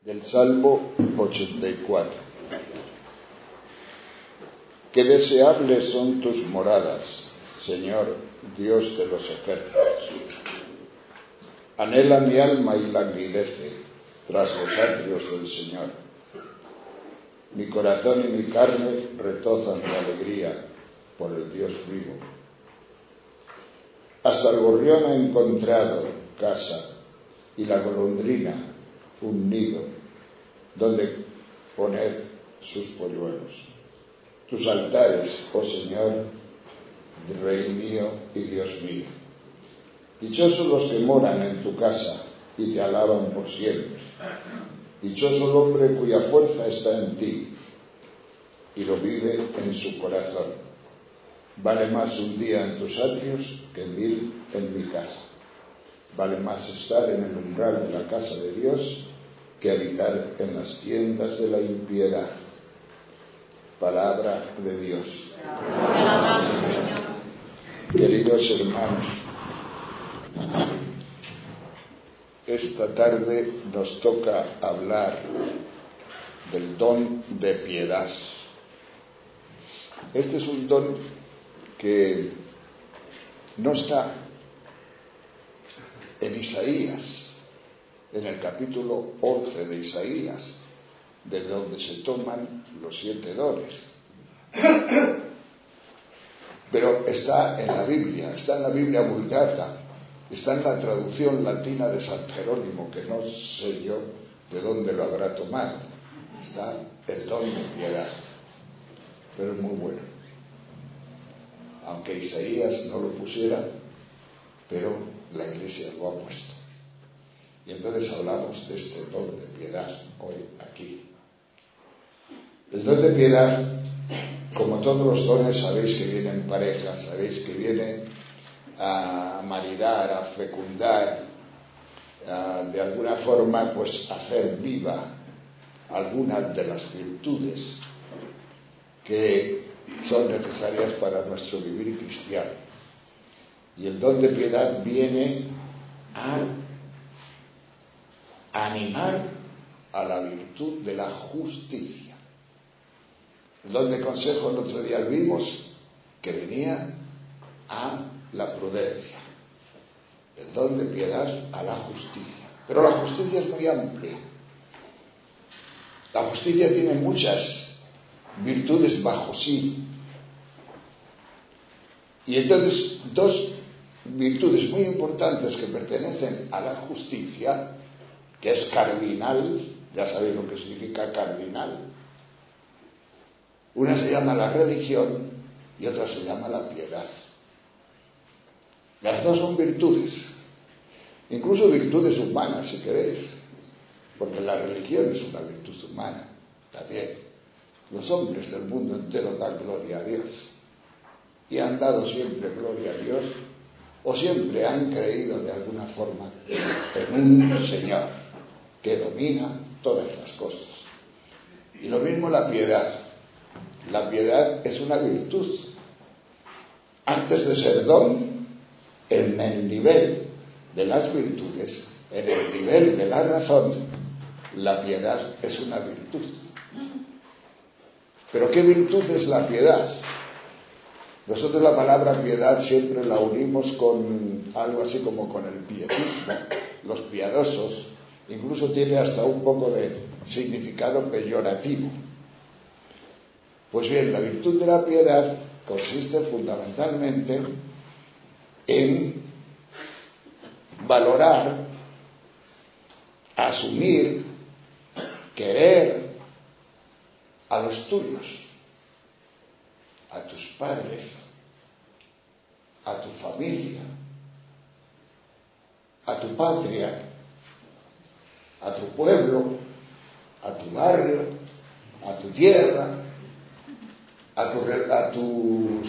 Del Salmo 84. Qué deseables son tus moradas, Señor, Dios de los ejércitos. Anhela mi alma y languidece tras los atrios del Señor. Mi corazón y mi carne retozan de alegría por el Dios vivo. Hasta el gorrión ha encontrado casa y la golondrina un nido donde poner sus polluelos. Tus altares, oh Señor, Rey mío y Dios mío. Dichosos los que moran en tu casa y te alaban por siempre. Dichoso el hombre cuya fuerza está en ti y lo vive en su corazón. Vale más un día en tus atrios que 1000 en mi casa. Vale más estar en el umbral de la casa de Dios que habitar en las tiendas de la impiedad. Palabra de Dios. Queridos hermanos, esta tarde nos toca hablar del don de piedad. Este es un don que no está en Isaías, en el capítulo 11 de Isaías, de donde se toman los 7 dones. Pero está en la Biblia Vulgata, está en la traducción latina de San Jerónimo, que no sé yo de dónde lo habrá tomado. Está el don de piedad, pero es muy bueno. Aunque Isaías no lo pusiera, pero la Iglesia lo ha puesto. Y entonces hablamos de este don de piedad hoy aquí. El don de piedad, como todos los dones, sabéis que viene en pareja, sabéis que viene a maridar, a fecundar, de alguna forma, pues hacer viva algunas de las virtudes que son necesarias para nuestro vivir cristiano. Y el don de piedad viene a animar a la virtud de la justicia. El don de consejo el otro día vimos que venía a la prudencia. El don de piedad a la justicia. Pero la justicia es muy amplia. La justicia tiene muchas virtudes bajo sí. Y entonces dos virtudes muy importantes que pertenecen a la justicia, que es cardinal, ya sabéis lo que significa cardinal. Una se llama la religión y otra se llama la piedad. Las dos son virtudes, incluso virtudes humanas, si queréis, porque la religión es una virtud humana también. Los hombres del mundo entero dan gloria a Dios y han dado siempre gloria a Dios, o siempre han creído de alguna forma en un Señor que domina todas las cosas. Y lo mismo la piedad. La piedad es una virtud. Antes de ser don, en el nivel de las virtudes, en el nivel de la razón, la piedad es una virtud. ¿Pero qué virtud es la piedad? Nosotros la palabra piedad siempre la unimos con algo así como con el pietismo, los piadosos. Incluso tiene hasta un poco de significado peyorativo. Pues bien, la virtud de la piedad consiste fundamentalmente en valorar, asumir, querer a los tuyos, a tus padres, a tu familia, a tu patria, a tu pueblo, a tu barrio, a tu tierra, a tus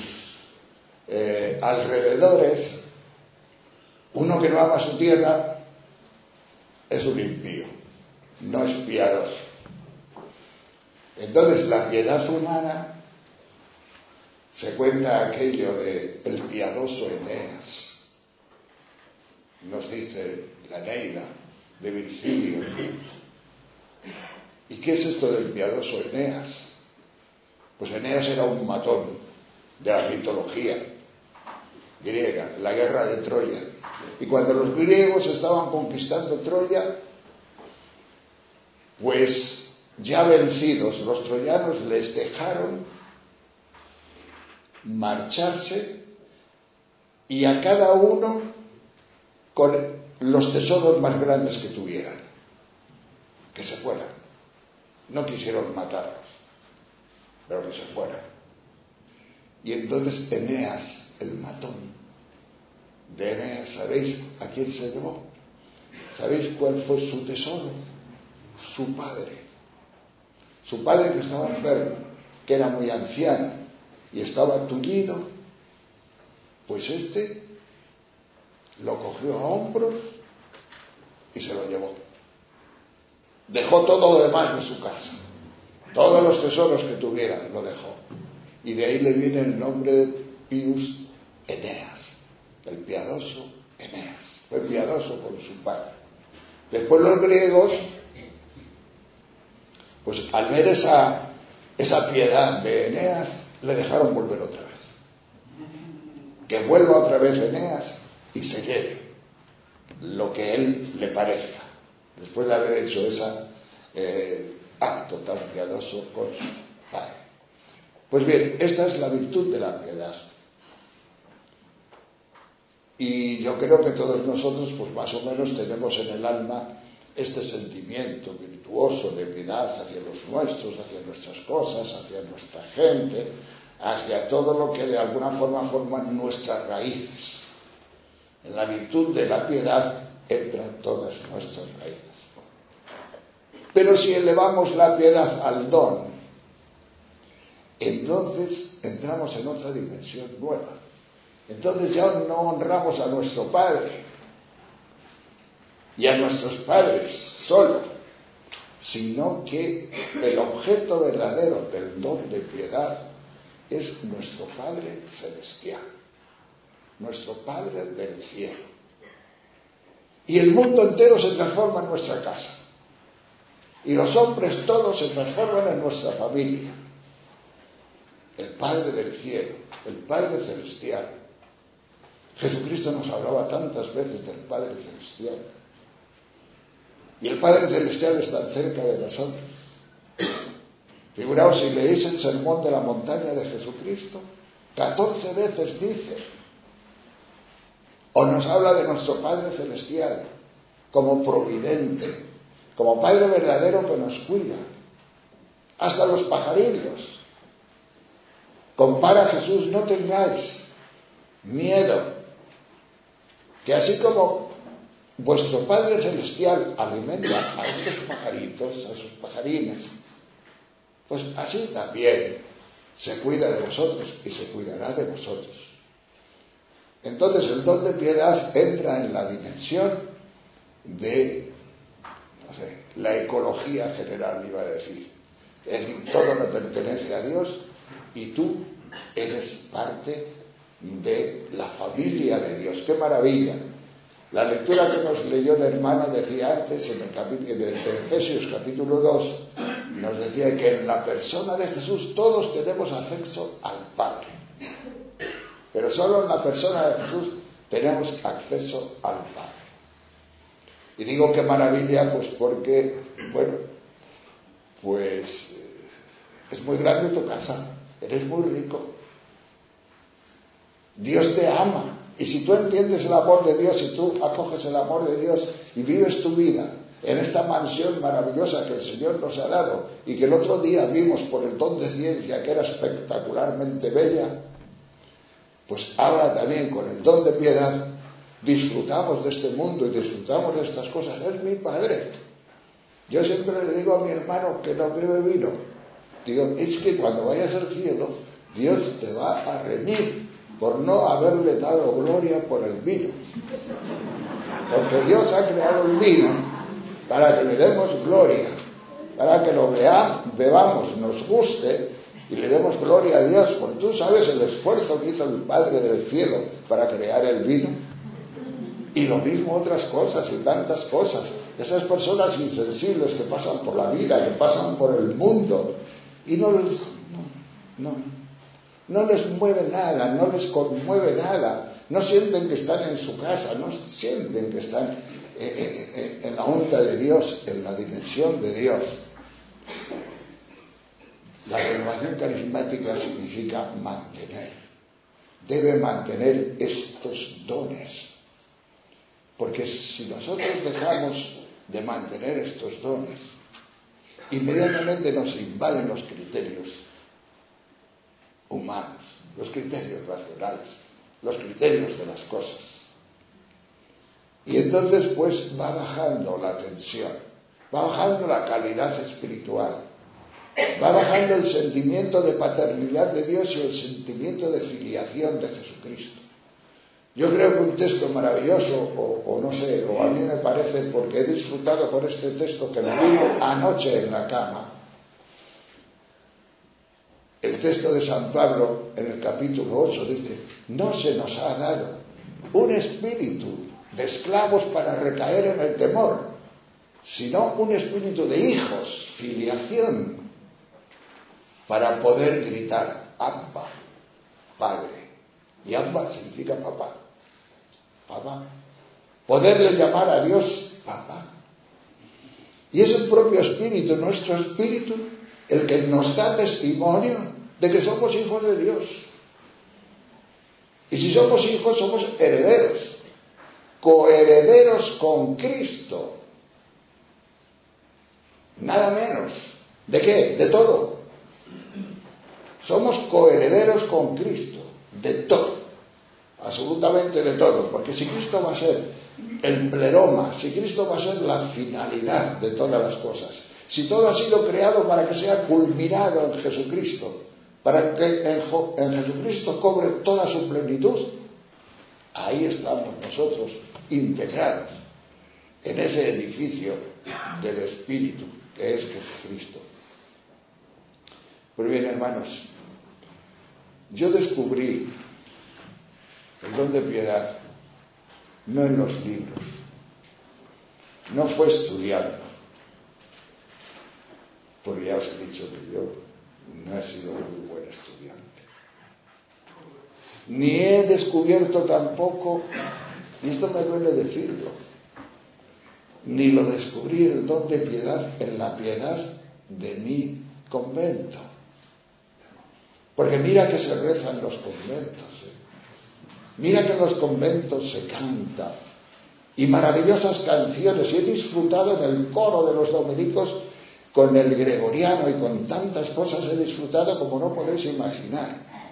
alrededores. Uno que no ama su tierra es un impío, no es piadoso. Entonces la piedad humana, se cuenta aquello de el piadoso Eneas, nos dice la Neida de Virgilio, qué es esto del piadoso Eneas? Pues Eneas era un matón de la mitología griega, la guerra de Troya. Y cuando los griegos estaban conquistando Troya, pues ya vencidos, los troyanos les dejaron marcharse y a cada uno con los tesoros más grandes que tuvieran, que se fueran. No quisieron matarlos, pero que se fueran. Y entonces Eneas, el matón de Eneas, ¿sabéis a quién se llevó? ¿Sabéis cuál fue su tesoro? Su padre. Su padre, que estaba enfermo, que era muy anciano y estaba tullido, pues este lo cogió a hombros y se lo llevó. Dejó todo lo demás de su casa, todos los tesoros que tuviera lo dejó. Y de ahí le viene el nombre de Pius Eneas, el piadoso Eneas. Fue piadoso con su padre. Después los griegos, pues al ver esa piedad de Eneas, le dejaron volver otra vez. Que vuelva otra vez Eneas y se lleve lo que él le parezca, después de haber hecho ese acto tan piadoso con su padre. Pues bien, esta es la virtud de la piedad. Y yo creo que todos nosotros, pues más o menos, tenemos en el alma este sentimiento virtuoso de piedad hacia los nuestros, hacia nuestras cosas, hacia nuestra gente, hacia todo lo que de alguna forma forman nuestras raíces. En la virtud de la piedad entran todas nuestras raíces. Pero si elevamos la piedad al don, entonces entramos en otra dimensión nueva. Entonces ya no honramos a nuestro Padre y a nuestros padres solo, sino que el objeto verdadero del don de piedad es nuestro Padre celestial, nuestro Padre del cielo. Y el mundo entero se transforma en nuestra casa. Y los hombres todos se transforman en nuestra familia. El Padre del cielo, el Padre celestial. Jesucristo nos hablaba tantas veces del Padre celestial. Y el Padre celestial está cerca de nosotros. Figuraos, si leéis el sermón de la montaña de Jesucristo, 14 veces dice, o nos habla de nuestro Padre celestial como providente, como Padre verdadero que nos cuida. Hasta los pajarillos. Compara Jesús, no tengáis miedo, que así como vuestro Padre celestial alimenta a estos pajaritos, a esos pajarines, pues así también se cuida de vosotros y se cuidará de vosotros. Entonces el don de piedad entra en la dimensión de, la ecología general, iba a decir. Es decir, todo le pertenece a Dios y tú eres parte de la familia de Dios. ¡Qué maravilla! La lectura que nos leyó el hermano decía antes, en Efesios capítulo 2, nos decía que en la persona de Jesús todos tenemos acceso al Padre. Pero solo en la persona de Jesús tenemos acceso al Padre. Y digo qué maravilla, pues porque, bueno, pues es muy grande tu casa, eres muy rico. Dios te ama. Y si tú entiendes el amor de Dios, si tú acoges el amor de Dios y vives tu vida en esta mansión maravillosa que el Señor nos ha dado y que el otro día vimos por el don de ciencia que era espectacularmente bella, pues ahora también con el don de piedad disfrutamos de este mundo y disfrutamos de estas cosas. Es mi Padre. Yo siempre le digo a mi hermano que no bebe vino, digo, es que cuando vayas al cielo Dios te va a reñir por no haberle dado gloria por el vino, porque Dios ha creado el vino para que le demos gloria, para que lo bebamos, nos guste y le demos gloria a Dios, porque tú sabes el esfuerzo que hizo el Padre del cielo para crear el vino. Y lo mismo otras cosas y tantas cosas. esas personas insensibles que pasan por la vida, que pasan por el mundo y no les mueve nada, no les conmueve nada, no sienten que están en su casa, no sienten que están en la onda de Dios, en la dimensión de Dios. La renovación carismática significa mantener, debe mantener estos dones, porque si nosotros dejamos de mantener estos dones, inmediatamente nos invaden los criterios humanos, los criterios racionales, los criterios de las cosas. Y entonces pues va bajando la tensión, va bajando la calidad espiritual, va bajando el sentimiento de paternidad de Dios y el sentimiento de filiación de Jesucristo. Yo creo que un texto maravilloso, o no sé, o a mí me parece, porque he disfrutado con este texto que me vino anoche en la cama, el texto de San Pablo en el capítulo 8 dice: no se nos ha dado un espíritu de esclavos para recaer en el temor, sino un espíritu de hijos, filiación, para poder gritar Abba, Padre. Y Abba significa papá. Papá. Poderle llamar a Dios papá. Y es el propio espíritu, nuestro espíritu, el que nos da testimonio de que somos hijos de Dios. Y si somos hijos, somos herederos, coherederos con Cristo. Nada menos. ¿De qué? De todo. Somos coherederos con Cristo, de todo, absolutamente de todo, porque si Cristo va a ser el pleroma, si Cristo va a ser la finalidad de todas las cosas, si todo ha sido creado para que sea culminado en Jesucristo, para que en Jesucristo cobre toda su plenitud, ahí estamos nosotros integrados en ese edificio del Espíritu que es Jesucristo. Pero bien, hermanos, yo descubrí el don de piedad no en los libros, no fue estudiando, porque ya os he dicho que yo no he sido muy buen estudiante, ni he descubierto tampoco, y esto me duele decirlo, ni lo descubrí el don de piedad en la piedad de mi convento. Porque mira que se reza en los conventos, mira que en los conventos se canta, y maravillosas canciones, y he disfrutado en el coro de los dominicos con el gregoriano, y con tantas cosas he disfrutado como no podéis imaginar.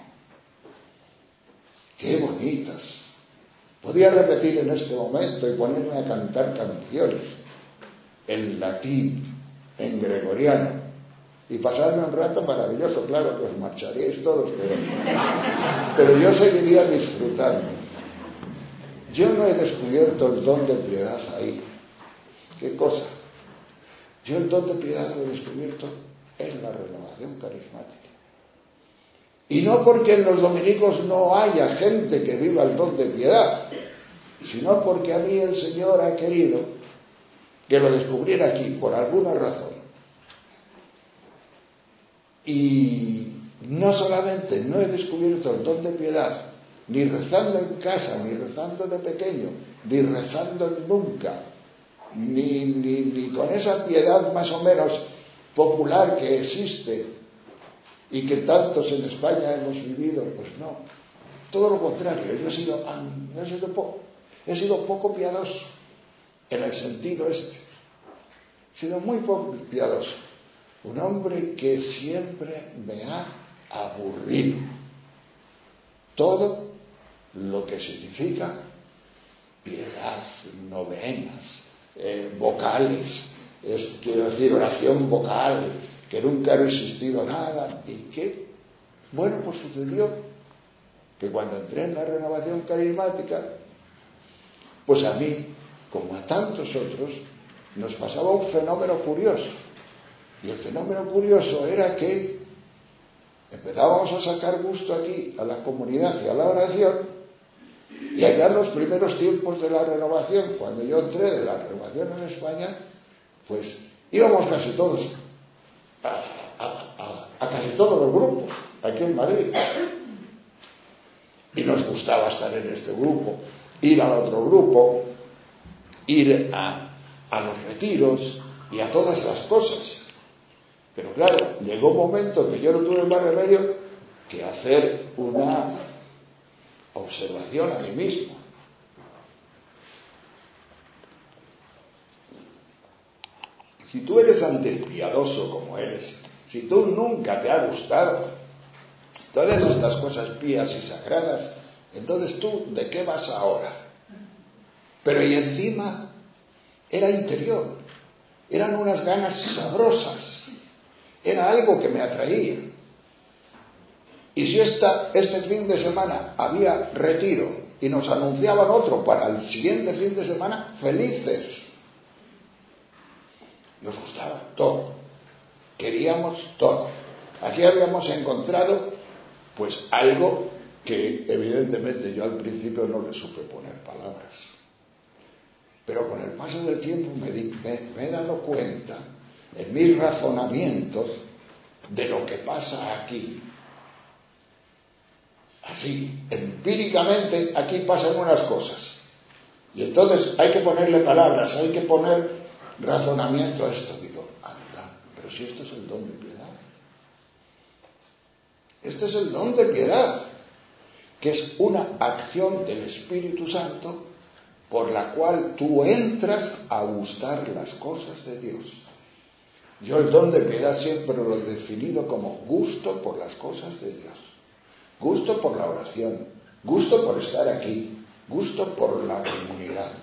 ¡Qué bonitas! Podía repetir en este momento y ponerme a cantar canciones en latín, en gregoriano, y pasarme un rato maravilloso. Claro que os marcharíais todos, pero yo seguiría disfrutando. Yo no he descubierto el don de piedad ahí. ¿Qué cosa? Yo el don de piedad lo he descubierto en la renovación carismática. Y no porque en los dominicos no haya gente que viva el don de piedad, sino porque a mí el Señor ha querido que lo descubriera aquí, por alguna razón. Y no solamente no he descubierto el don de piedad, ni rezando en casa, ni rezando de pequeño, ni rezando nunca, ni con esa piedad más o menos popular que existe y que tantos en España hemos vivido, pues no. Todo lo contrario, yo he sido poco piadoso en el sentido este. He sido muy poco piadoso. Un hombre que siempre me ha aburrido todo lo que significa piedad, novenas, vocales, quiero decir, oración vocal, que nunca ha existido nada. Y que, bueno, pues sucedió que cuando entré en la renovación carismática, pues a mí, como a tantos otros, nos pasaba un fenómeno curioso. Y el fenómeno curioso era que empezábamos a sacar gusto aquí a la comunidad y a la oración, Y allá en los primeros tiempos de la renovación, cuando yo entré de la renovación en España, pues íbamos casi todos a casi todos los grupos aquí en Madrid. Y nos gustaba estar en este grupo, ir al otro grupo, ir a los retiros y a todas las cosas. Pero claro, llegó un momento que yo no tuve más remedio que hacer una observación a mí mismo. Si tú eres antipiadoso como eres, si tú nunca te ha gustado todas estas cosas pías y sagradas, entonces tú, ¿de qué vas ahora? Pero y encima era interior, eran unas ganas sabrosas, era algo que me atraía. Y si este fin de semana había retiro y nos anunciaban otro para el siguiente fin de semana, felices. Nos gustaba todo, queríamos todo. Aquí habíamos encontrado pues algo que evidentemente yo al principio no le supe poner palabras. Pero con el paso del tiempo me he dado cuenta en mis razonamientos de lo que pasa aquí. Así, empíricamente, aquí pasan unas cosas. Y entonces hay que ponerle palabras, hay que poner razonamiento a esto. Digo, anda, pero si esto es el don de piedad. Este es el don de piedad, que es una acción del Espíritu Santo por la cual tú entras a gustar las cosas de Dios. Yo el don de piedad siempre lo he definido como gusto por las cosas de Dios. Gusto por la oración, gusto por estar aquí, gusto por la comunidad.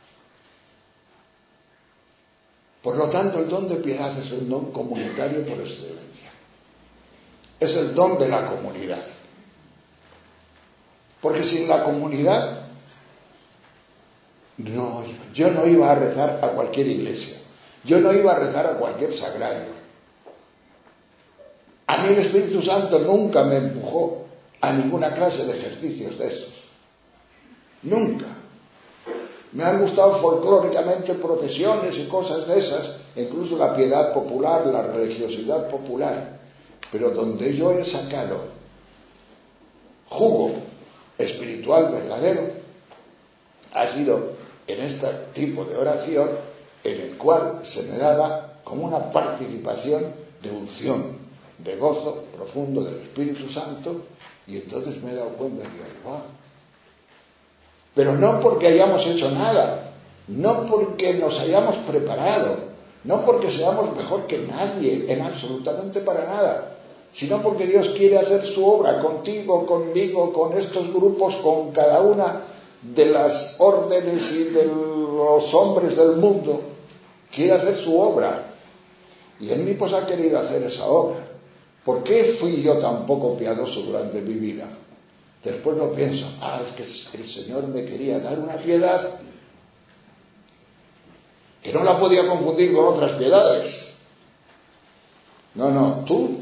Por lo tanto, el don de piedad es un don comunitario por excelencia. Es el don de la comunidad. Porque sin la comunidad, yo no iba a rezar a cualquier iglesia. Yo no iba a rezar a cualquier sagrario. A mí el Espíritu Santo nunca me empujó a ninguna clase de ejercicios de esos. Nunca. Me han gustado folclóricamente procesiones y cosas de esas, incluso la piedad popular, la religiosidad popular. Pero donde yo he sacado jugo espiritual verdadero, ha sido en este tipo de oración en el cual se me daba como una participación de unción, de gozo profundo del Espíritu Santo, y entonces me he dado cuenta de que, wow. Pero no porque hayamos hecho nada, no porque nos hayamos preparado, no porque seamos mejor que nadie, en absolutamente para nada, sino porque Dios quiere hacer su obra contigo, conmigo, con estos grupos, con cada una de las órdenes y de los hombres del mundo. Quiere hacer su obra. Y en mí pues ha querido hacer esa obra. ¿Por qué fui yo tan poco piadoso durante mi vida? Después lo pienso, es que el Señor me quería dar una piedad que no la podía confundir con otras piedades. No, tú,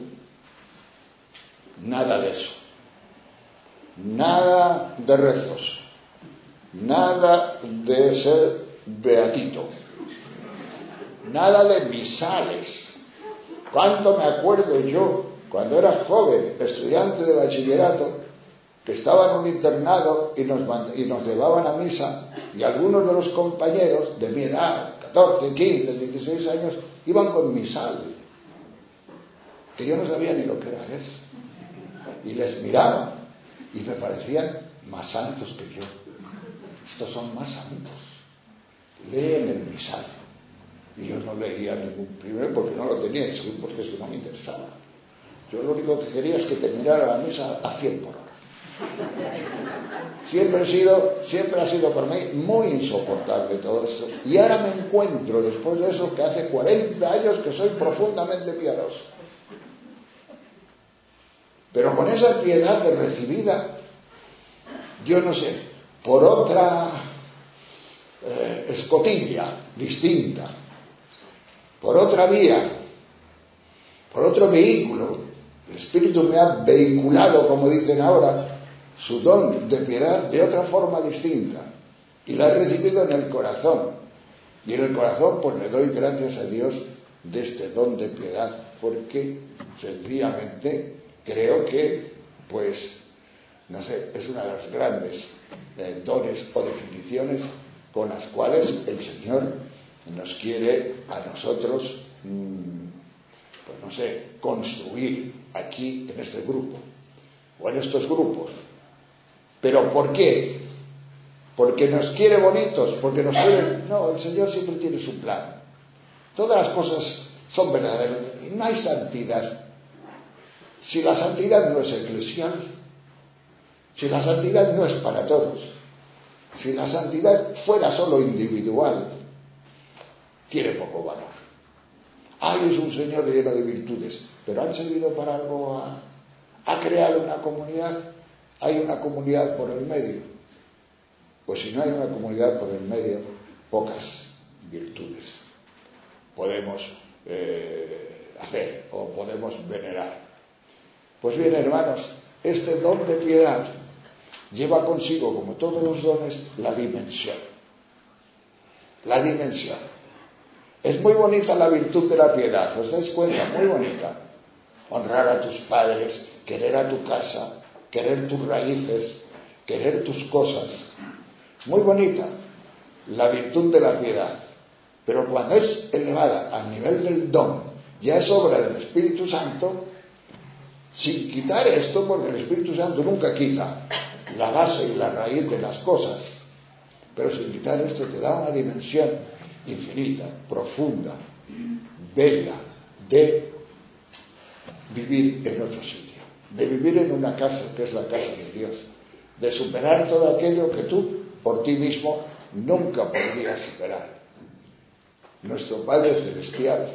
nada de eso. Nada de rezos. Nada de ser beatito. Nada de misales. ¿Cuánto me acuerdo yo, cuando era joven, estudiante de bachillerato, que estaba en un internado y nos llevaban a misa, y algunos de los compañeros de mi edad, 14, 15, 16 años, iban con misal, que yo no sabía ni lo que era eso, y les miraba y me parecían más santos que yo. Estos son más santos, leen el misal. Y yo no leía ningún primero porque no lo tenía, y segundo porque es que no me interesaba. Yo lo único que quería es que terminara la misa a 100 por hora. Siempre ha sido para mí muy insoportable todo esto. Y ahora me encuentro, después de eso, que hace 40 años que soy profundamente piadoso. Pero con esa piedad de recibida, yo no sé, por otra escotilla distinta, por otra vía, por otro vehículo, el Espíritu me ha vehiculado, como dicen ahora, su don de piedad de otra forma distinta y la he recibido en el corazón. Y en el corazón pues le doy gracias a Dios de este don de piedad, porque sencillamente creo que, pues, no sé, es una de las grandes dones o definiciones con las cuales el Señor nos quiere a nosotros, pues no sé, construir aquí en este grupo o en estos grupos. ¿Pero por qué? ¿Porque nos quiere bonitos? ¿Porque nos quiere? No, el Señor siempre tiene su plan. Todas las cosas son verdaderas y no hay santidad. Si la santidad no es eclesial, si la santidad no es para todos, si la santidad fuera solo individual, tiene poco valor. Ay, es un Señor lleno de virtudes, pero ¿han servido para algo a crear una comunidad? ¿Hay una comunidad por el medio? Pues si no hay una comunidad por el medio, pocas virtudes podemos hacer o podemos venerar. Pues bien, hermanos, este don de piedad lleva consigo, como todos los dones, la dimensión. La dimensión. Es muy bonita la virtud de la piedad, ¿os dais cuenta? Muy bonita. Honrar a tus padres, querer a tu casa, querer tus raíces, querer tus cosas. Muy bonita la virtud de la piedad. Pero cuando es elevada al nivel del don, ya es obra del Espíritu Santo, sin quitar esto, porque el Espíritu Santo nunca quita la base y la raíz de las cosas, pero sin quitar esto te da una dimensión infinita, profunda, bella, de vivir en otro sitio, de vivir en una casa que es la casa de Dios, de superar todo aquello que tú por ti mismo nunca podrías superar. Nuestro Padre Celestial,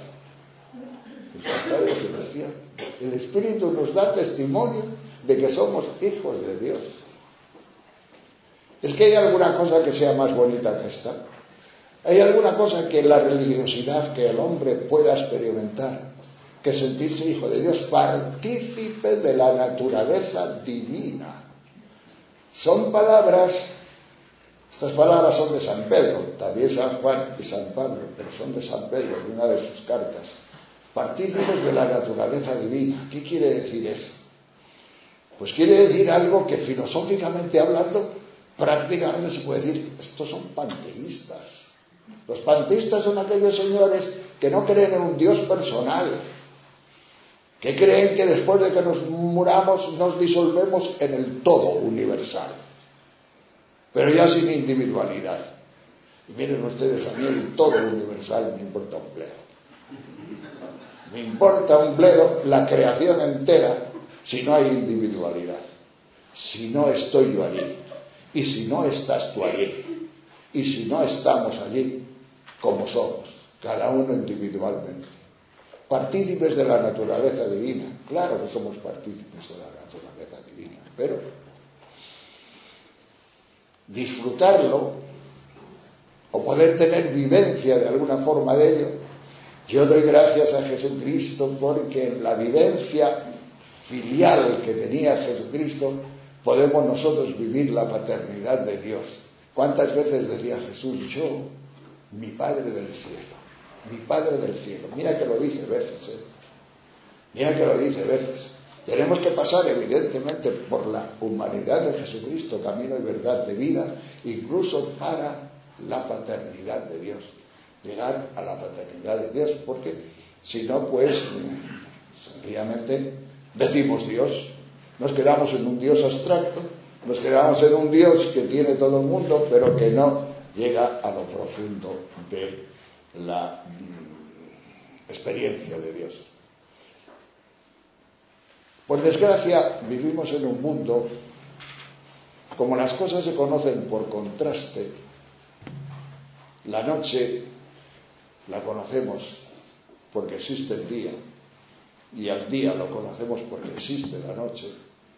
el Espíritu nos da testimonio de que somos hijos de Dios. ¿Es que hay alguna cosa que sea más bonita que esta? ¿Hay alguna cosa que la religiosidad que el hombre pueda experimentar, que sentirse hijo de Dios, partícipe de la naturaleza divina? Son palabras, estas palabras son de San Pedro, también San Juan y San Pablo, pero son de San Pedro, en una de sus cartas. Partícipes de la naturaleza divina. ¿Qué quiere decir eso? Pues quiere decir algo que filosóficamente hablando prácticamente se puede decir, estos son panteístas. Los panteístas son aquellos señores que no creen en un Dios personal, que creen que después de que nos muramos nos disolvemos en el todo universal, pero ya sin individualidad. Y miren ustedes, a mí el todo universal me importa un bledo. Me importa un bledo la creación entera si no hay individualidad, si no estoy yo allí, y si no estás tú allí, y si no estamos allí como somos, cada uno individualmente. Partícipes de la naturaleza divina, claro que somos partícipes de la naturaleza divina, pero disfrutarlo o poder tener vivencia de alguna forma de ello. Yo doy gracias a Jesucristo porque en la vivencia filial que tenía Jesucristo podemos nosotros vivir la paternidad de Dios. ¿Cuántas veces decía Jesús, yo, mi Padre del cielo, mi Padre del cielo? Mira que lo dice veces, mira que lo dice veces. Tenemos que pasar evidentemente por la humanidad de Jesucristo, camino y verdad de vida, incluso para la paternidad de Dios. Llegar a la paternidad de Dios, porque si no, pues sencillamente decimos Dios, nos quedamos en un Dios abstracto, nos quedamos en un Dios que tiene todo el mundo, pero que no llega a lo profundo de la experiencia de Dios. Por desgracia, vivimos en un mundo, como las cosas se conocen por contraste, la noche la conocemos porque existe el día, y al día lo conocemos porque existe la noche.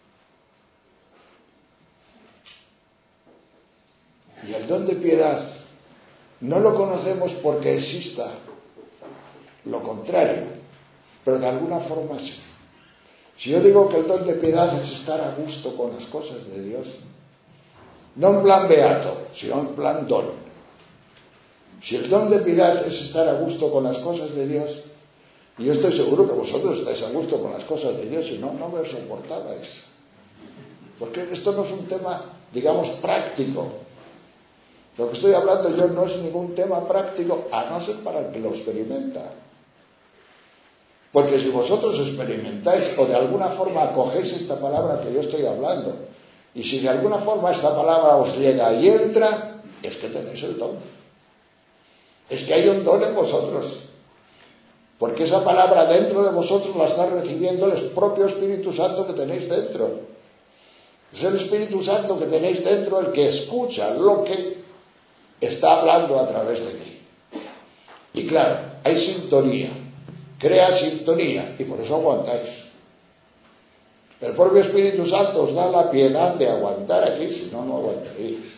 Y el don de piedad no lo conocemos porque exista lo contrario, pero de alguna forma sí. Si yo digo que el don de piedad es estar a gusto con las cosas de Dios, no en plan beato, sino en plan don. Si el don de piedad es estar a gusto con las cosas de Dios, y yo estoy seguro que vosotros estáis a gusto con las cosas de Dios, y no me soportabais. Porque esto no es un tema, digamos, práctico. Lo que estoy hablando yo no es ningún tema práctico, a no ser para el que lo experimenta. Porque si vosotros experimentáis o de alguna forma acogéis esta palabra que yo estoy hablando, y si de alguna forma esta palabra os llega y entra, es que tenéis el don. Es que hay un don en vosotros. Porque esa palabra dentro de vosotros la está recibiendo el propio Espíritu Santo que tenéis dentro. Es el Espíritu Santo que tenéis dentro el que escucha lo que está hablando a través de mí. Y claro, hay sintonía. Crea sintonía y por eso aguantáis. El propio Espíritu Santo os da la piedad de aguantar aquí, si no, no aguantaríais.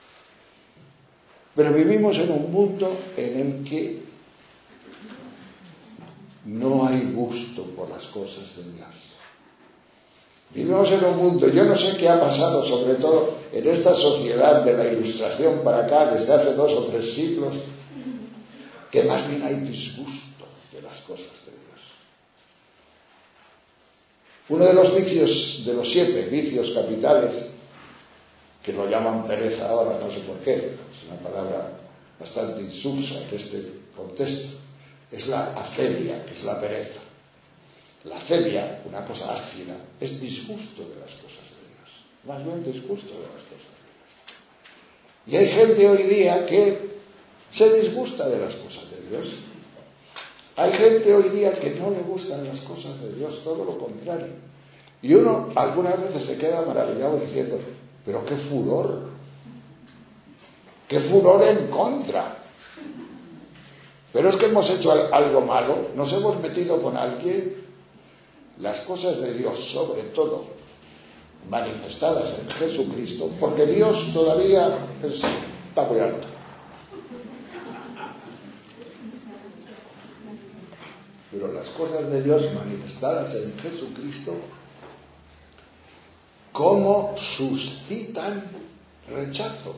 Pero vivimos en un mundo en el que no hay gusto por las cosas de Dios. Vivimos en un mundo, yo no sé qué ha pasado, sobre todo en esta sociedad de la Ilustración para acá, desde hace 2 o 3 siglos, que más bien hay disgusto de las cosas de Dios. Uno de los vicios, de los 7 vicios capitales, que lo llaman pereza ahora, no sé por qué, es una palabra bastante insulsa en este contexto, es la acedia, que es la pereza. La acedia, una cosa ácida, es disgusto de las cosas de Dios, más bien disgusto de las cosas de Dios. Y hay gente hoy día que se disgusta de las cosas de Dios. Hay gente hoy día que no le gustan las cosas de Dios, todo lo contrario. Y uno algunas veces se queda maravillado diciendo, pero qué furor en contra. Pero es que hemos hecho algo malo, nos hemos metido con alguien. Las cosas de Dios, sobre todo, manifestadas en Jesucristo, porque Dios todavía está muy alto. Pero las cosas de Dios manifestadas en Jesucristo, ¿cómo suscitan rechazo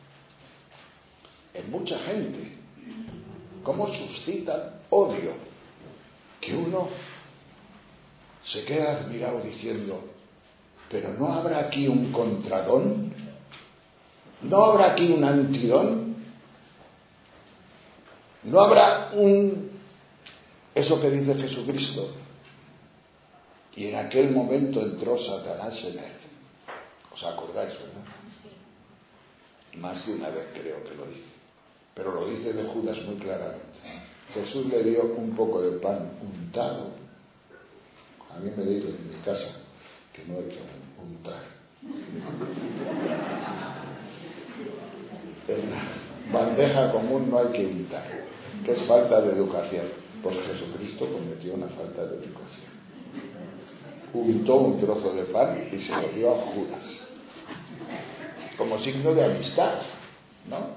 en mucha gente? ¿Cómo suscitan odio? Que uno se queda admirado diciendo, ¿pero no habrá aquí un contradón? ¿No habrá aquí un antidón? ¿No habrá eso que dice Jesucristo? Y en aquel momento entró Satanás en él. ¿Os acordáis, verdad? Más de una vez creo que lo dice. Pero lo dice de Judas muy claramente. Jesús le dio un poco de pan untado. A mí me dicen en mi casa que no hay que untar. En la bandeja común no hay que untar, que es falta de educación. Pues Jesucristo cometió una falta de educación. Untó un trozo de pan y se lo dio a Judas, como signo de amistad, ¿no?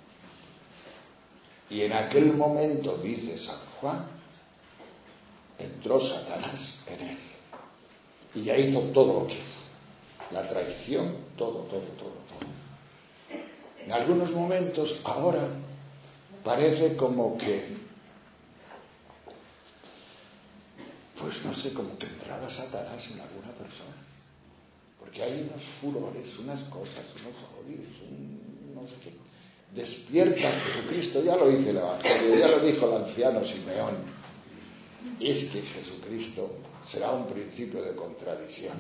Y en aquel momento, dice San Juan, entró Satanás en él. Y ya hizo todo lo que hizo. La traición, todo. En algunos momentos, ahora, parece como que, pues no sé, como que entraba Satanás en alguna persona. Porque hay unos furores, unas cosas, unos odios, no sé qué. Despierta Jesucristo, ya lo dice el Evangelio, ya lo dijo el anciano Simeón. Es que Jesucristo será un principio de contradicción.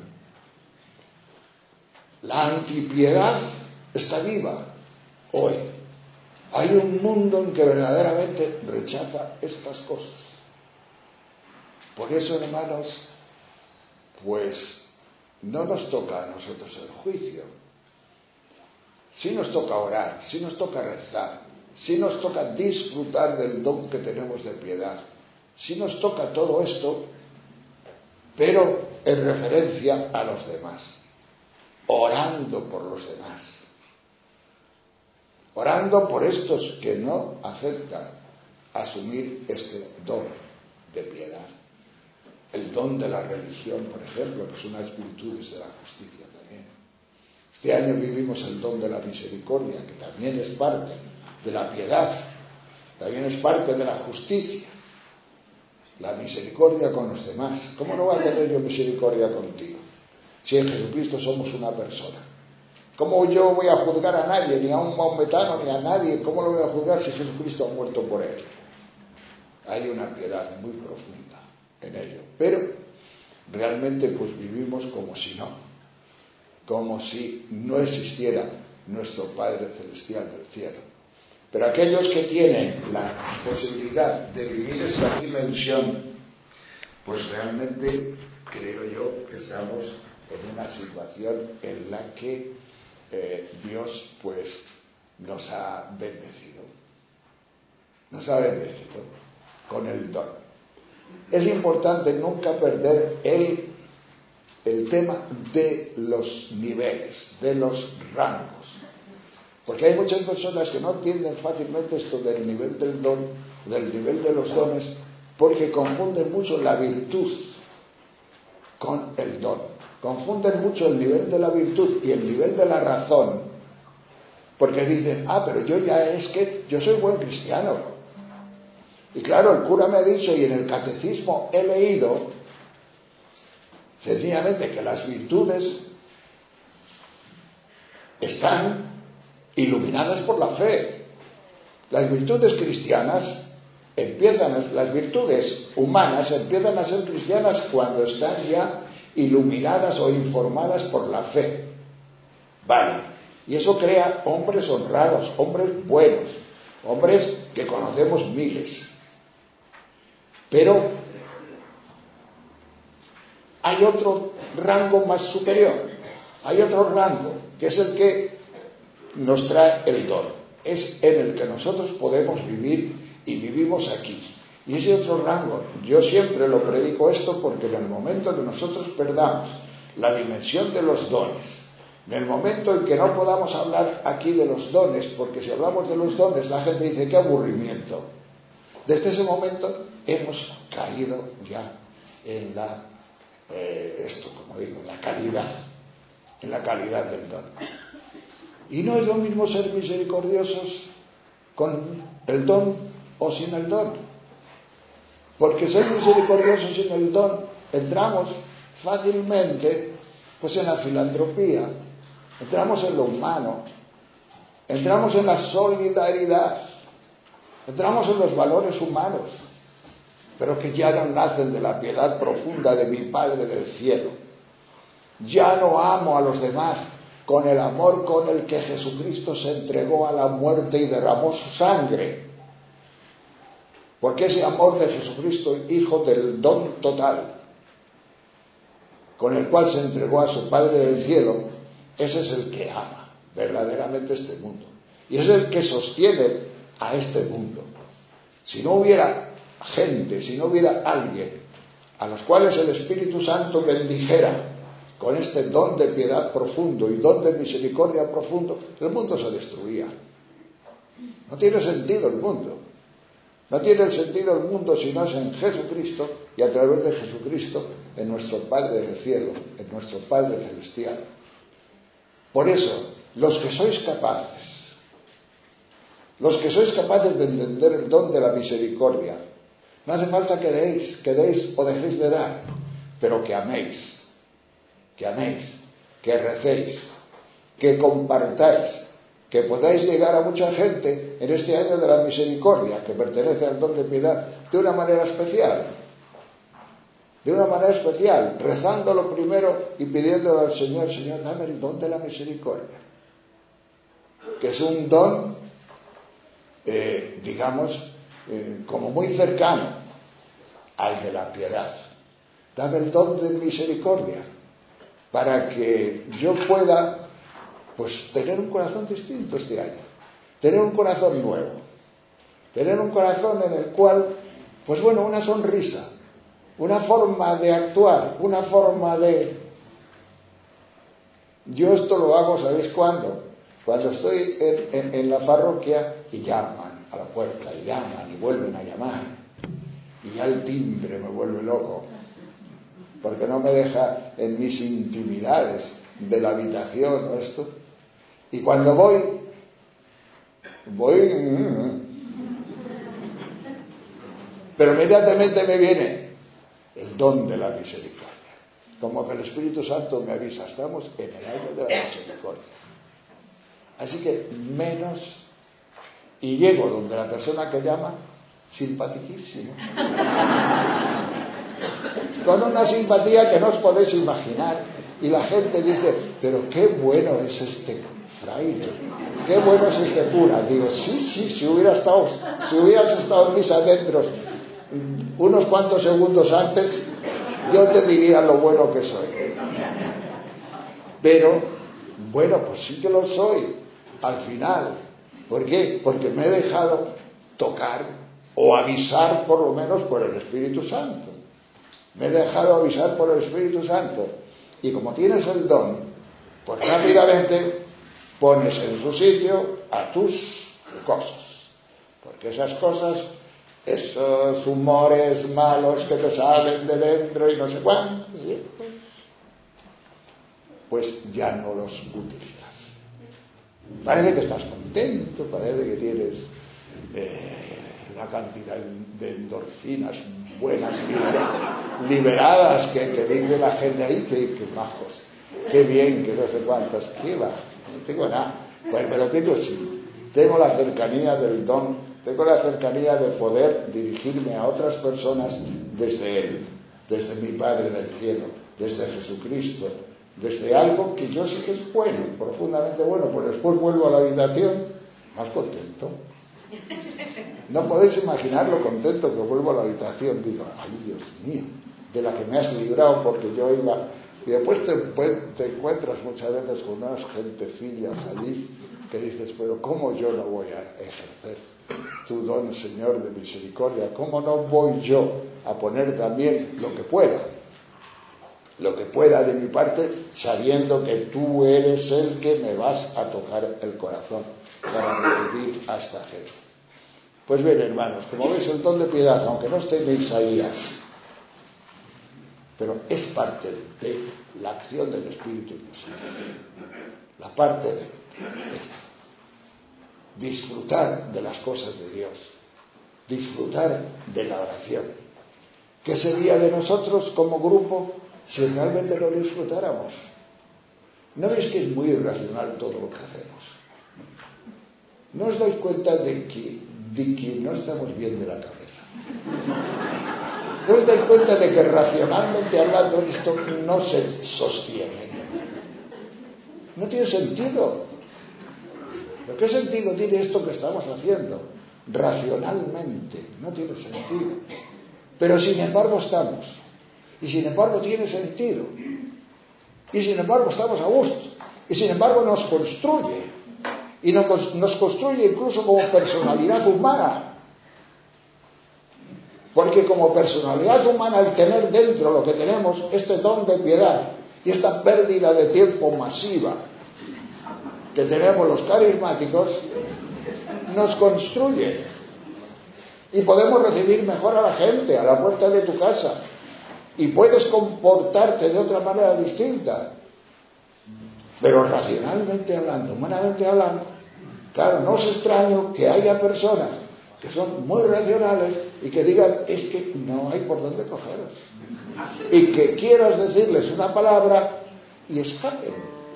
La antipiedad está viva hoy. Hay un mundo en que verdaderamente rechaza estas cosas. Por eso, hermanos, pues no nos toca a nosotros el juicio. Sí nos toca orar, sí nos toca rezar, sí nos toca disfrutar del don que tenemos de piedad, sí nos toca todo esto, pero en referencia a los demás, orando por los demás, orando por estos que no aceptan asumir este don de piedad, el don de la religión, por ejemplo, que son unas virtudes de la justicia también. Este año vivimos el don de la misericordia, que también es parte de la piedad, también es parte de la justicia. La misericordia con los demás. ¿Cómo no voy a tener yo misericordia contigo? Si en Jesucristo somos una persona. ¿Cómo yo voy a juzgar a nadie, ni a un maometano, ni a nadie? ¿Cómo lo voy a juzgar si Jesucristo ha muerto por él? Hay una piedad muy profunda en ello. Pero realmente pues vivimos como si no existiera nuestro Padre Celestial del cielo. Pero aquellos que tienen la posibilidad de vivir esta dimensión, pues realmente creo yo que estamos en una situación en la que Dios pues nos ha bendecido con el don. Es importante nunca perder el tema de los niveles, de los rangos, porque hay muchas personas que no entienden fácilmente esto del nivel del don, del nivel de los dones, porque confunden mucho la virtud con el don. Confunden mucho el nivel de la virtud y el nivel de la razón, porque dicen, pero yo soy buen cristiano. Y claro, el cura me ha dicho, y en el catecismo he leído, sencillamente, que las virtudes están iluminadas por la fe. Las virtudes cristianas las virtudes humanas empiezan a ser cristianas cuando están ya iluminadas o informadas por la fe. Vale, y eso crea hombres honrados, hombres buenos, hombres que conocemos miles. Pero hay otro rango más superior, hay otro rango, que es el que nos trae el don. Es en el que nosotros podemos vivir y vivimos aquí. Y ese otro rango, yo siempre lo predico esto, porque en el momento que nosotros perdamos la dimensión de los dones, en el momento en que no podamos hablar aquí de los dones, porque si hablamos de los dones la gente dice, qué aburrimiento. Desde ese momento hemos caído ya en la calidad del don. Y no es lo mismo ser misericordiosos con el don o sin el don. Porque ser misericordiosos sin el don, entramos fácilmente pues en la filantropía, entramos en lo humano, entramos en la solidaridad, entramos en los valores humanos, pero que ya no nacen de la piedad profunda de mi Padre del cielo. Ya no amo a los demás con el amor con el que Jesucristo se entregó a la muerte y derramó su sangre. Porque ese amor de Jesucristo, Hijo del don total, con el cual se entregó a su Padre del cielo, ese es el que ama verdaderamente este mundo. Y es el que sostiene a este mundo. Si no hubiera gente, si no hubiera alguien a los cuales el Espíritu Santo bendijera con este don de piedad profundo y don de misericordia profundo, el mundo se destruía. No tiene sentido el mundo. No tiene el sentido el mundo si no es en Jesucristo y a través de Jesucristo en nuestro Padre del cielo, en nuestro Padre celestial. Por eso, los que sois capaces de entender el don de la misericordia, no hace falta que deis o dejéis de dar, pero que améis, que recéis, que compartáis, que podáis llegar a mucha gente en este año de la misericordia, que pertenece al don de piedad, de una manera especial, rezándolo primero y pidiéndole al Señor, Señor, dame el don de la misericordia, que es un don, como muy cercano al de la piedad. Dame el don de misericordia, para que yo pueda pues tener un corazón distinto este año, tener un corazón nuevo, tener un corazón en el cual, pues bueno, una sonrisa, una forma de actuar, una forma de... Yo esto lo hago, ¿sabéis cuándo? Cuando estoy en la parroquia y llaman a la puerta, y llaman y vuelven a llamar, y ya el timbre me vuelve loco. porque no me deja en mis intimidades de la habitación o esto. Y cuando voy, pero inmediatamente me viene el don de la misericordia. Como que el Espíritu Santo me avisa, estamos en el año de la misericordia. Así que menos, y llego donde la persona que llama, simpatiquísimo. Con una simpatía que no os podéis imaginar. Y la gente dice, pero qué bueno es este fraile, qué bueno es este cura. Digo, sí, si hubieras estado en mis adentros unos cuantos segundos antes, yo te diría lo bueno que soy. Pero, bueno, pues sí que lo soy, al final. ¿Por qué? Porque me he dejado tocar o avisar por lo menos por el Espíritu Santo. Me he dejado avisar por el Espíritu Santo. Y como tienes el don, pues rápidamente pones en su sitio a tus cosas. Porque esas cosas, esos humores malos que te salen de dentro y no sé cuántos, pues ya no los utilizas. Parece que estás contento, parece que tienes una cantidad de endorfinas buenas liberadas que dice la gente ahí, que majos, qué bien, que no sé cuántos, qué va, no tengo nada. Pues, pero tengo la cercanía del don, tengo la cercanía de poder dirigirme a otras personas desde Él, desde mi Padre del cielo, desde Jesucristo, desde algo que yo sé que es bueno, profundamente bueno, pues después vuelvo a la habitación más contento. No podéis imaginar lo contento que vuelvo a la habitación. Digo, ay Dios mío, de la que me has librado, porque yo iba. Y después te encuentras muchas veces con unas gentecillas allí que dices, pero ¿cómo yo no voy a ejercer tu don, Señor, de misericordia? ¿Cómo no voy yo a poner también lo que pueda de mi parte, sabiendo que tú eres el que me vas a tocar el corazón para recibir a esta gente? Pues bien, hermanos, como veis, el don de piedad, aunque no esté en Isaías, pero es parte de la acción del Espíritu en nosotros. La parte de disfrutar de las cosas de Dios, disfrutar de la oración. ¿Qué sería de nosotros como grupo si realmente lo disfrutáramos? ¿No veis que es muy irracional todo lo que hacemos? ¿No os dais cuenta de que no estamos bien de la cabeza? ¿No os dais cuenta de que racionalmente hablando esto no se sostiene? No tiene sentido. ¿Pero qué sentido tiene esto que estamos haciendo? Racionalmente no tiene sentido. Pero sin embargo estamos. Y sin embargo tiene sentido. Y sin embargo estamos a gusto. Y sin embargo nos construye. Y nos construye incluso como personalidad humana. Porque como personalidad humana, al tener dentro lo que tenemos, este don de piedad y esta pérdida de tiempo masiva que tenemos los carismáticos, nos construye. Y podemos recibir mejor a la gente a la puerta de tu casa. Y puedes comportarte de otra manera distinta. Pero racionalmente hablando, humanamente hablando, claro, no es extraño que haya personas que son muy racionales y que digan, es que no hay por dónde cogeros. Y que quieras decirles una palabra y escapen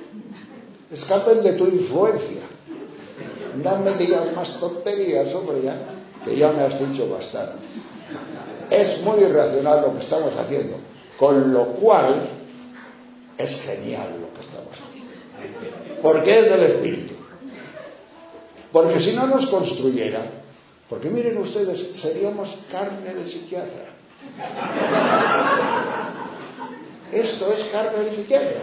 de tu influencia. No me digas más tonterías, hombre, ya, que ya me has dicho bastante. Es muy irracional lo que estamos haciendo, con lo cual es genial lo que estamos haciendo. Porque es del Espíritu. Porque si no nos construyera, porque miren ustedes, seríamos carne de psiquiatra. Esto es carne de psiquiatra.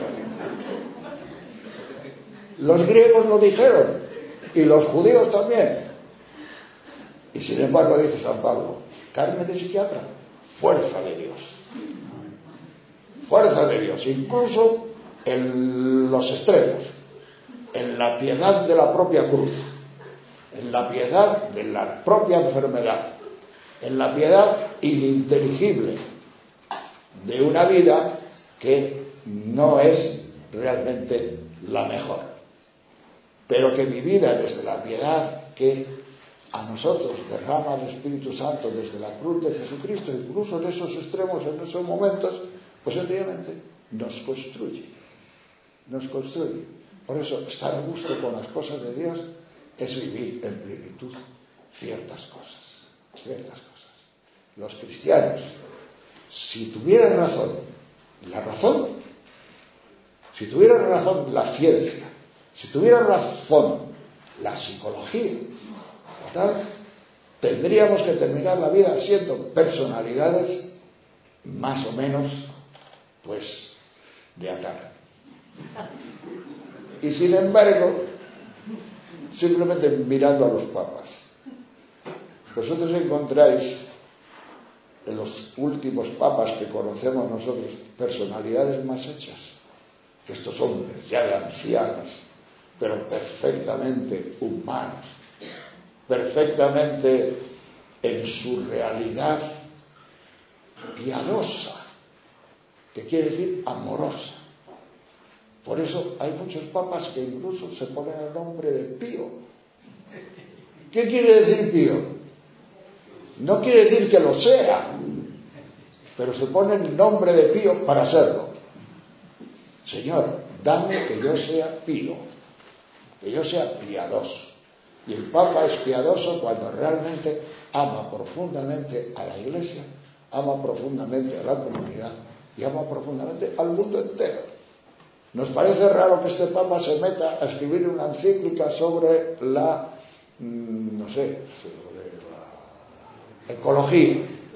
Los griegos lo dijeron, y los judíos también. Y sin embargo dice San Pablo, carne de psiquiatra, fuerza de Dios. Fuerza de Dios, incluso en los extremos, en la piedad de la propia cruz, en la piedad de la propia enfermedad, en la piedad ininteligible, de una vida que no es realmente la mejor, pero que vivida desde la piedad que a nosotros derrama el Espíritu Santo desde la cruz de Jesucristo, incluso en esos extremos, en esos momentos, pues sencillamente nos construye. Por eso, estar a gusto con las cosas de Dios es vivir en plenitud ciertas cosas. Los cristianos, si tuvieran razón, si tuvieran razón la ciencia, si tuvieran razón la psicología, tendríamos que terminar la vida siendo personalidades más o menos, pues, de atar. Y sin embargo, simplemente mirando a los papas, vosotros encontráis en los últimos papas que conocemos nosotros personalidades más hechas que estos hombres ya de ancianos, pero perfectamente humanos, perfectamente en su realidad piadosa, que quiere decir amorosa. Por eso hay muchos papas que incluso se ponen el nombre de Pío. ¿Qué quiere decir Pío? No quiere decir que lo sea, pero se pone el nombre de Pío para serlo. Señor, dame que yo sea pío, que yo sea piadoso. Y el Papa es piadoso cuando realmente ama profundamente a la Iglesia, ama profundamente a la comunidad y ama profundamente al mundo entero. Nos parece raro que este Papa se meta a escribir una encíclica sobre la ecología.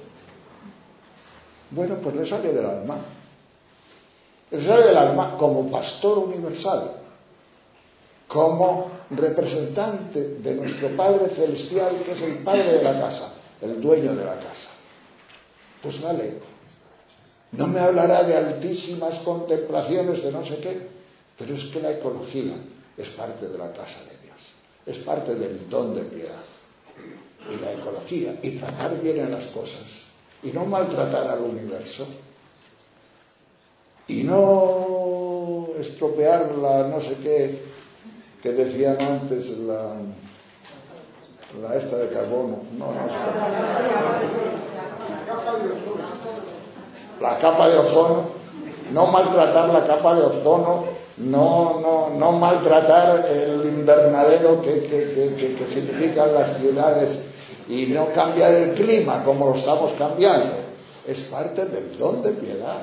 Bueno, pues le sale del alma. Le sale del alma como pastor universal, como representante de nuestro Padre Celestial, que es el Padre de la casa, el dueño de la casa. Pues vale. No me hablará de altísimas contemplaciones de no sé qué, pero es que la ecología es parte de la casa de Dios, es parte del don de piedad. Y la ecología, y tratar bien a las cosas, y no maltratar al universo, y no estropear la no sé qué que decían antes, la esta de carbono, la capa de ozono, no maltratar la capa de ozono, no maltratar el invernadero que significan las ciudades, y no cambiar el clima como lo estamos cambiando. Es parte del don de piedad.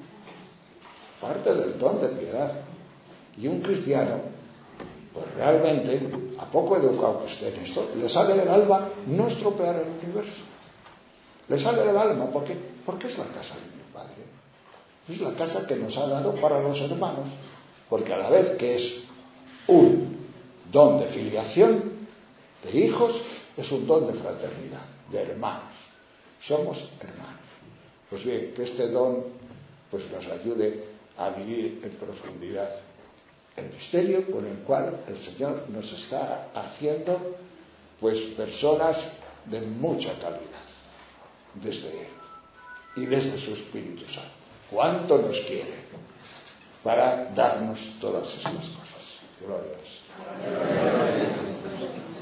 Y un cristiano, pues realmente, a poco educado que esté en esto, le sale del alma no estropear el universo. Le sale del alma, porque es la casa de mi Padre. Es la casa que nos ha dado para los hermanos, porque a la vez que es un don de filiación, de hijos, es un don de fraternidad, de hermanos. Somos hermanos. Pues bien, que este don pues nos ayude a vivir en profundidad el misterio con el cual el Señor nos está haciendo pues personas de mucha calidad desde Él y desde su Espíritu Santo. ¿Cuánto nos quiere para darnos todas estas cosas? Gloria a Dios.